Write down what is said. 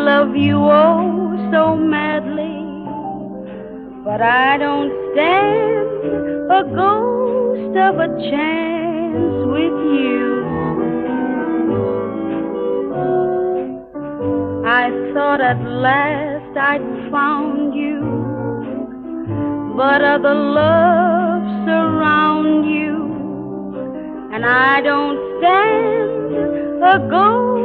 love you oh so madly, but I don't stand a ghost of a chance with you. I thought at last I'd found you, but other loves surround you, and I don't stand a ghost